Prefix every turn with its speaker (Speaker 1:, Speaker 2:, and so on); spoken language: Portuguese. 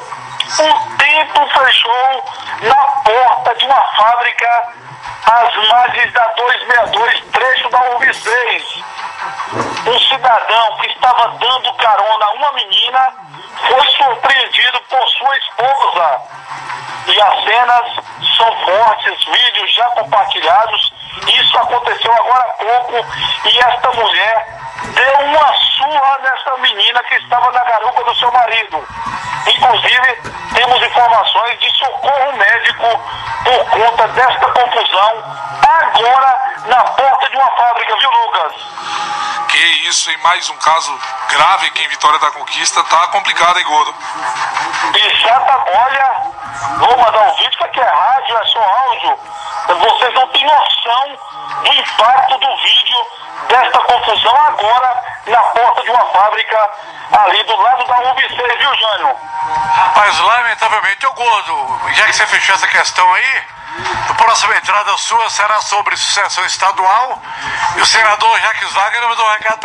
Speaker 1: O tempo fechou na porta de uma fábrica às margens da 262, trecho da UV6. Um cidadão que estava dando carona a uma menina foi surpreendido por sua esposa. E as cenas são fortes, vídeos já compartilhados. Isso aconteceu agora há pouco e esta mulher deu uma surra nessa menina que estava na garupa do seu marido. Inclusive, temos informações de socorro médico por conta desta confusão agora na porta de uma fábrica, viu, Lucas?
Speaker 2: Que isso, em mais um caso grave aqui em Vitória da Conquista, tá complicado, hein, Gordo?
Speaker 1: Olha, vou mandar um vídeo, que aqui é rádio, é só áudio. Vocês não têm noção do impacto do vídeo desta confusão agora na porta de uma fábrica ali do lado da UBC, viu, Jânio?
Speaker 3: Rapaz, lamentavelmente, ô Gordo, já que você fechou essa questão aí, a próxima entrada sua será sobre sucessão estadual e o senador Jacques Wagner mandou um recado